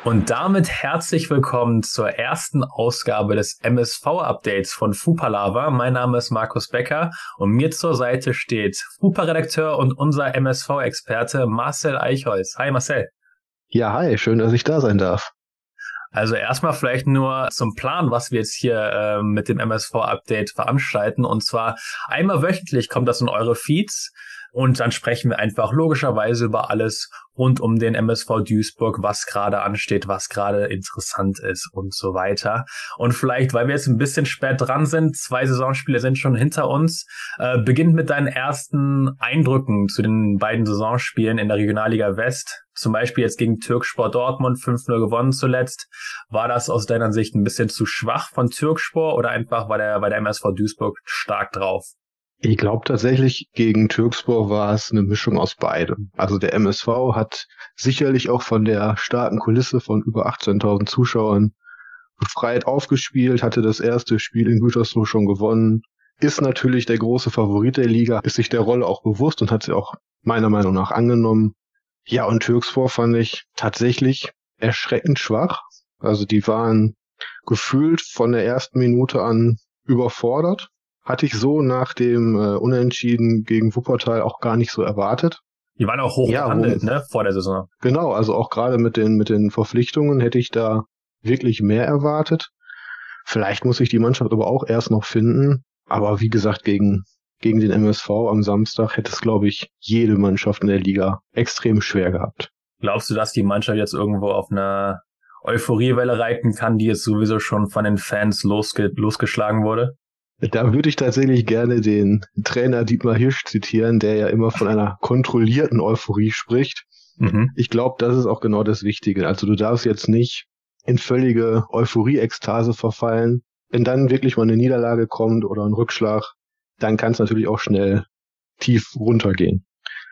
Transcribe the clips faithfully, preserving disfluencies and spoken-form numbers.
Und damit herzlich willkommen zur ersten Ausgabe des M S V-Updates von Fupalava. Mein Name ist Markus Becker und mir zur Seite steht Fupa-Redakteur und unser M S V-Experte Marcel Eichholz. Hi Marcel. Ja, hi, schön, dass ich da sein darf. Also erstmal vielleicht nur zum Plan, was wir jetzt hier äh, mit dem M S V-Update veranstalten. Und zwar einmal wöchentlich kommt das in eure Feeds. Und dann sprechen wir einfach logischerweise über alles rund um den M S V Duisburg, was gerade ansteht, was gerade interessant ist und so weiter. Und vielleicht, weil wir jetzt ein bisschen spät dran sind, zwei Saisonspiele sind schon hinter uns, äh, beginnt mit deinen ersten Eindrücken zu den beiden Saisonspielen in der Regionalliga West. Zum Beispiel jetzt gegen Türkspor Dortmund fünf null gewonnen zuletzt. War das aus deiner Sicht ein bisschen zu schwach von Türkspor oder einfach war der, war der M S V Duisburg stark drauf? Ich glaube tatsächlich, gegen Türkspor war es eine Mischung aus beidem. Also der M S V hat sicherlich auch von der starken Kulisse von über achtzehntausend Zuschauern befreit aufgespielt, hatte das erste Spiel in Gütersloh schon gewonnen, ist natürlich der große Favorit der Liga, ist sich der Rolle auch bewusst und hat sie auch meiner Meinung nach angenommen. Ja, und Türkspor fand ich tatsächlich erschreckend schwach. Also die waren gefühlt von der ersten Minute an überfordert. Hatte ich so nach dem äh, Unentschieden gegen Wuppertal auch gar nicht so erwartet. Die waren auch hoch ja, gehandelt, wo, ne, vor der Saison. Genau, also auch gerade mit den mit den Verpflichtungen hätte ich da wirklich mehr erwartet. Vielleicht muss ich die Mannschaft aber auch erst noch finden. Aber wie gesagt, gegen gegen den M S V am Samstag hätte es, glaube ich, jede Mannschaft in der Liga extrem schwer gehabt. Glaubst du, dass die Mannschaft jetzt irgendwo auf einer Euphoriewelle reiten kann, die jetzt sowieso schon von den Fans losge- losgeschlagen wurde? Da würde ich tatsächlich gerne den Trainer Dietmar Hirsch zitieren, der ja immer von einer kontrollierten Euphorie spricht. Mhm. Ich glaube, das ist auch genau das Wichtige. Also du darfst jetzt nicht in völlige Euphorie-Ekstase verfallen. Wenn dann wirklich mal eine Niederlage kommt oder ein Rückschlag, dann kann es natürlich auch schnell tief runtergehen.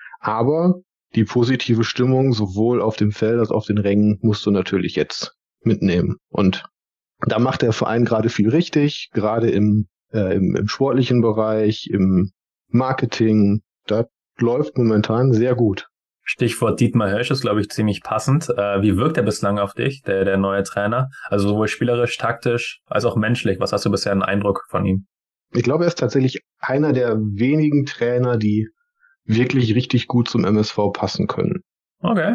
Aber die positive Stimmung sowohl auf dem Feld als auch auf den Rängen musst du natürlich jetzt mitnehmen. Und da macht der Verein gerade viel richtig, gerade im Äh, im, im sportlichen Bereich, im Marketing, das läuft momentan sehr gut. Stichwort Dietmar Hirsch ist, glaube ich, ziemlich passend. Äh, wie wirkt er bislang auf dich, der, der neue Trainer? Also sowohl spielerisch, taktisch, als auch menschlich. Was hast du bisher einen Eindruck von ihm? Ich glaube, er ist tatsächlich einer der wenigen Trainer, die wirklich richtig gut zum M S V passen können. Okay.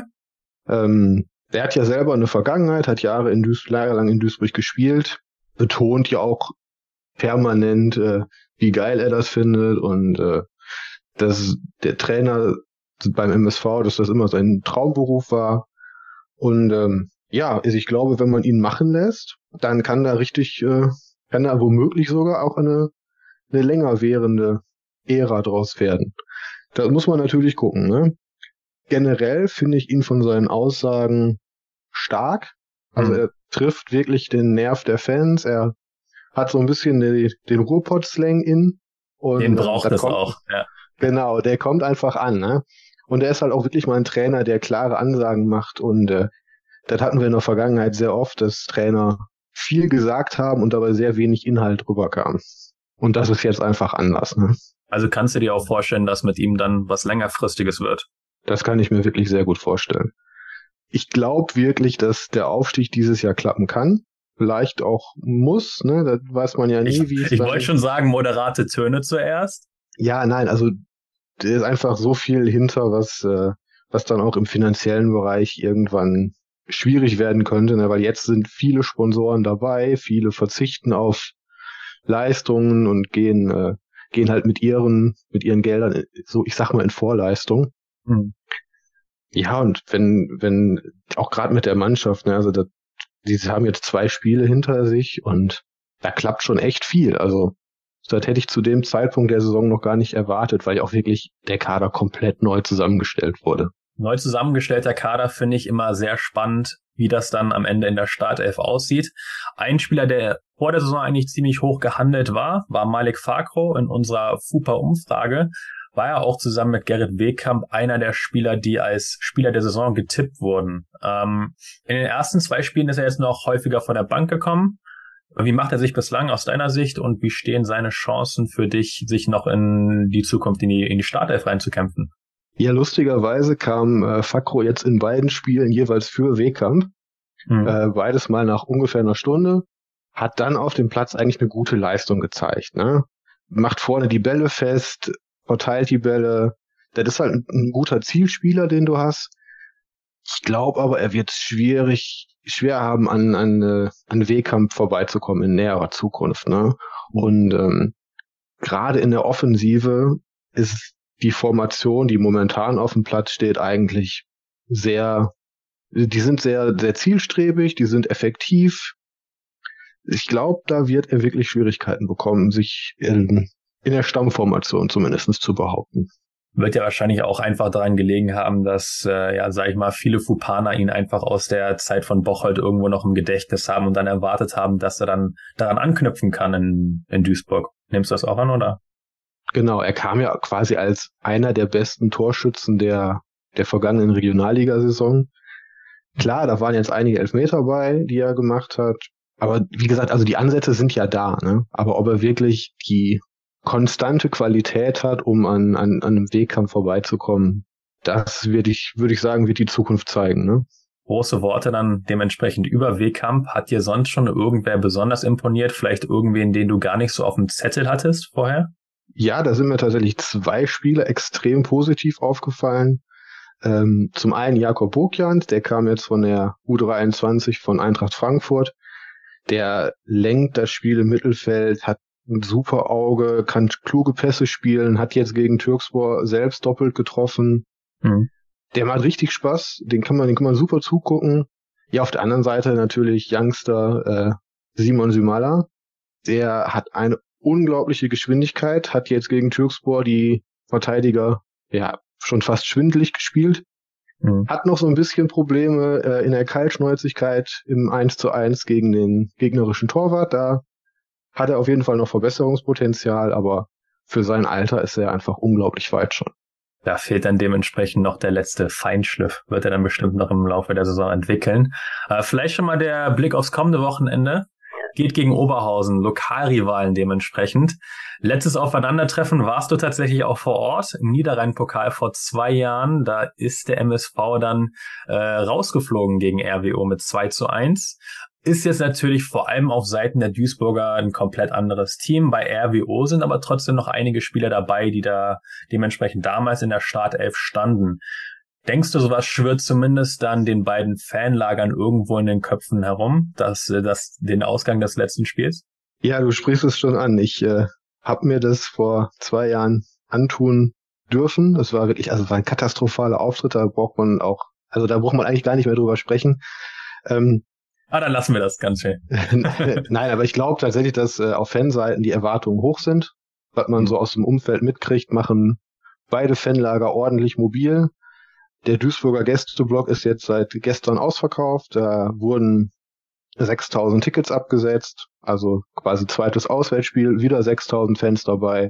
Ähm, er hat ja selber eine Vergangenheit, hat Jahre in Duis- jahrelang in Duisburg gespielt, betont ja auch permanent, äh, wie geil er das findet und äh, dass der Trainer beim M S V, dass das immer sein Traumberuf war. Und ähm, ja, also ich glaube, wenn man ihn machen lässt, dann kann da richtig, äh, kann da womöglich sogar auch eine, eine länger währende Ära draus werden. Da muss man natürlich gucken, ne? Generell finde ich ihn von seinen Aussagen stark. Also hm. er trifft wirklich den Nerv der Fans. Er hat so ein bisschen den, den Ruhrpott-Slang in. Und den braucht es kommt, auch, ja. Genau, der kommt einfach an, ne? Und er ist halt auch wirklich mal ein Trainer, der klare Ansagen macht. Und äh, das hatten wir in der Vergangenheit sehr oft, dass Trainer viel gesagt haben und dabei sehr wenig Inhalt rüberkam. Und das ist jetzt einfach anders, ne? Also kannst du dir auch vorstellen, dass mit ihm dann was längerfristiges wird? Das kann ich mir wirklich sehr gut vorstellen. Ich glaube wirklich, dass der Aufstieg dieses Jahr klappen kann. Vielleicht auch muss, ne? Das weiß man ja nie, ich, wie es Ich wollte schon sagen, moderate Töne zuerst. Ja, nein, also da ist einfach so viel hinter, was äh, was dann auch im finanziellen Bereich irgendwann schwierig werden könnte, ne? Weil jetzt sind viele Sponsoren dabei, viele verzichten auf Leistungen und gehen äh, gehen halt mit ihren mit ihren Geldern so, ich sag mal, in Vorleistung. Hm. Ja, und wenn wenn auch gerade mit der Mannschaft, ne, also das die haben jetzt zwei Spiele hinter sich und da klappt schon echt viel. Also das hätte ich zu dem Zeitpunkt der Saison noch gar nicht erwartet, weil ja auch wirklich der Kader komplett neu zusammengestellt wurde. Neu zusammengestellter Kader finde ich immer sehr spannend, wie das dann am Ende in der Startelf aussieht. Ein Spieler, der vor der Saison eigentlich ziemlich hoch gehandelt war, war Malik Fakro in unserer Fupa-Umfrage. War ja auch zusammen mit Gerrit Wehkamp einer der Spieler, die als Spieler der Saison getippt wurden. Ähm, in den ersten zwei Spielen ist er jetzt noch häufiger von der Bank gekommen. Wie macht er sich bislang aus deiner Sicht und wie stehen seine Chancen für dich, sich noch in die Zukunft, in die, in die Startelf reinzukämpfen? Ja, lustigerweise kam äh, Fakro jetzt in beiden Spielen jeweils für Wehkamp. Mhm. Äh, beides mal nach ungefähr einer Stunde. Hat dann auf dem Platz eigentlich eine gute Leistung gezeigt, ne? Macht vorne die Bälle fest, verteilt die Bälle. Das ist halt ein, ein guter Zielspieler, den du hast. Ich glaube aber, er wird schwierig, schwer haben, an, an, äh, an Weghkamp vorbeizukommen in näherer Zukunft, ne? Und ähm, gerade in der Offensive ist die Formation, die momentan auf dem Platz steht, eigentlich sehr, die sind sehr, sehr zielstrebig, die sind effektiv. Ich glaube, da wird er wirklich Schwierigkeiten bekommen, sich in, in der Stammformation zumindest zu behaupten. Wird ja wahrscheinlich auch einfach daran gelegen haben, dass, äh, ja, sag ich mal, viele Fupaner ihn einfach aus der Zeit von Bocholt irgendwo noch im Gedächtnis haben und dann erwartet haben, dass er dann daran anknüpfen kann in, in Duisburg. Nimmst du das auch an, oder? Genau, er kam ja quasi als einer der besten Torschützen der, der vergangenen Regionalligasaison. Klar, da waren jetzt einige Elfmeter bei, die er gemacht hat. Aber wie gesagt, also die Ansätze sind ja da, ne? Aber ob er wirklich die konstante Qualität hat, um an, an, an einem Weghkamp vorbeizukommen, das würde ich, würde ich sagen, wird die Zukunft zeigen, ne? Große Worte dann dementsprechend über Weghkamp. Hat dir sonst schon irgendwer besonders imponiert? Vielleicht irgendwen, den du gar nicht so auf dem Zettel hattest vorher? Ja, da sind mir tatsächlich zwei Spiele extrem positiv aufgefallen. Ähm, zum einen Jakob Bokjans, der kam jetzt von der U dreiundzwanzig von Eintracht Frankfurt. Der lenkt das Spiel im Mittelfeld, hat ein super Auge, kann kluge Pässe spielen, hat jetzt gegen Türkspor selbst doppelt getroffen. Mhm. Der macht richtig Spaß, den kann man, den kann man super zugucken. Ja, auf der anderen Seite natürlich Youngster äh, Simon Sümala. Der hat eine unglaubliche Geschwindigkeit, hat jetzt gegen Türkspor die Verteidiger ja schon fast schwindelig gespielt. Mhm. Hat noch so ein bisschen Probleme äh, in der Kaltschnäuzigkeit im eins zu eins gegen den gegnerischen Torwart. Da hat er auf jeden Fall noch Verbesserungspotenzial, aber für sein Alter ist er einfach unglaublich weit schon. Da fehlt dann dementsprechend noch der letzte Feinschliff, wird er dann bestimmt noch im Laufe der Saison entwickeln. Äh, vielleicht schon mal der Blick aufs kommende Wochenende. Geht gegen Oberhausen, Lokalrivalen dementsprechend. Letztes Aufeinandertreffen warst du tatsächlich auch vor Ort im Niederrhein-Pokal vor zwei Jahren. Da ist der M S V dann äh, rausgeflogen gegen R W O mit zwei zu eins. Ist jetzt natürlich vor allem auf Seiten der Duisburger ein komplett anderes Team. Bei R W O sind aber trotzdem noch einige Spieler dabei, die da dementsprechend damals in der Startelf standen. Denkst du, sowas schwirrt zumindest dann den beiden Fanlagern irgendwo in den Köpfen herum, dass das den Ausgang des letzten Spiels? Ja, du sprichst es schon an. Ich äh, habe mir das vor zwei Jahren antun dürfen. Das war wirklich, also war ein katastrophaler Auftritt. Da braucht man auch, also da braucht man eigentlich gar nicht mehr drüber sprechen. Ähm, ah, dann lassen wir das ganz schön. Nein, aber ich glaube tatsächlich, dass äh, auf Fanseiten die Erwartungen hoch sind. Was man mhm. so aus dem Umfeld mitkriegt, machen beide Fanlager ordentlich mobil. Der Duisburger Gästeblock ist jetzt seit gestern ausverkauft. Da wurden sechstausend Tickets abgesetzt. Also quasi zweites Auswärtsspiel, wieder sechstausend Fans dabei.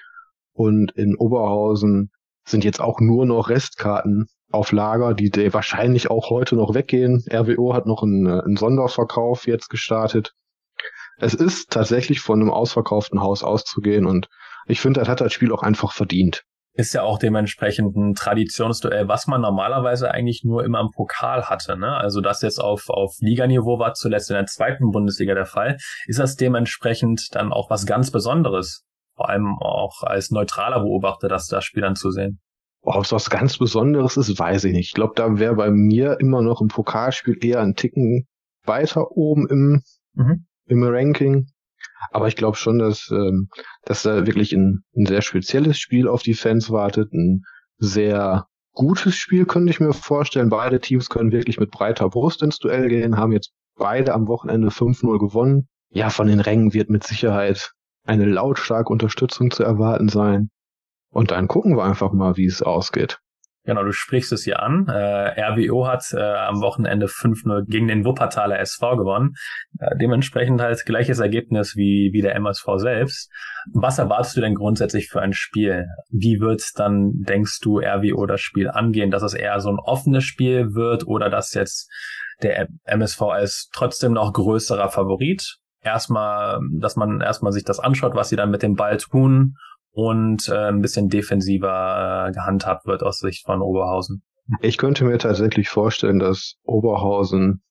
Und in Oberhausen sind jetzt auch nur noch Restkarten auf Lager, die wahrscheinlich auch heute noch weggehen. R W O hat noch einen, einen Sonderverkauf jetzt gestartet. Es ist tatsächlich von einem ausverkauften Haus auszugehen und ich finde, das hat das Spiel auch einfach verdient. Ist ja auch dementsprechend ein Traditionsduell, was man normalerweise eigentlich nur immer im Pokal hatte, ne? Also das jetzt auf auf Liganiveau war zuletzt in der zweiten Bundesliga der Fall. Ist das dementsprechend dann auch was ganz Besonderes? Vor allem auch als neutraler Beobachter, das das Spiel anzusehen. Ob es was ganz Besonderes ist, weiß ich nicht. Ich glaube, da wäre bei mir immer noch ein Pokalspiel eher ein Ticken weiter oben im, mhm. im Ranking. Aber ich glaube schon, dass, ähm, dass da wirklich ein, ein sehr spezielles Spiel auf die Fans wartet. Ein sehr gutes Spiel, könnte ich mir vorstellen. Beide Teams können wirklich mit breiter Brust ins Duell gehen, haben jetzt beide am Wochenende fünf null gewonnen. Ja, von den Rängen wird mit Sicherheit eine lautstarke Unterstützung zu erwarten sein. Und dann gucken wir einfach mal, wie es ausgeht. Genau, du sprichst es hier an. Äh, R W O hat äh, am Wochenende fünf null gegen den Wuppertaler S V gewonnen. Äh, dementsprechend halt gleiches Ergebnis wie, wie der M S V selbst. Was erwartest du denn grundsätzlich für ein Spiel? Wie wird dann, denkst du, R W O das Spiel angehen? Dass es eher so ein offenes Spiel wird oder dass jetzt der M S V als trotzdem noch größerer Favorit erstmal, dass man erstmal sich das anschaut, was sie dann mit dem Ball tun und äh, ein bisschen defensiver äh, gehandhabt wird aus Sicht von Oberhausen. Ich könnte mir tatsächlich vorstellen, dass Oberhausen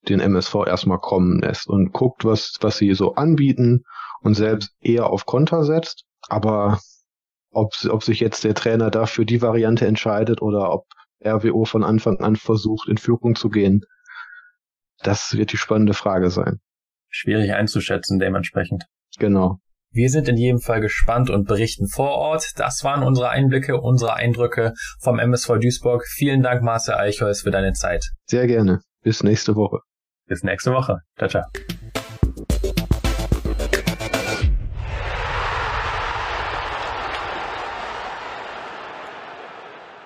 den M S V erstmal kommen lässt und guckt, was, was sie so anbieten und selbst eher auf Konter setzt. Aber ob, ob sich jetzt der Trainer dafür die Variante entscheidet oder ob R W O von Anfang an versucht, in Führung zu gehen, das wird die spannende Frage sein. Schwierig einzuschätzen dementsprechend. Genau. Wir sind in jedem Fall gespannt und berichten vor Ort. Das waren unsere Einblicke, unsere Eindrücke vom M S V Duisburg. Vielen Dank, Marcel Eichholz, für deine Zeit. Sehr gerne. Bis nächste Woche. Bis nächste Woche. Ciao, ciao.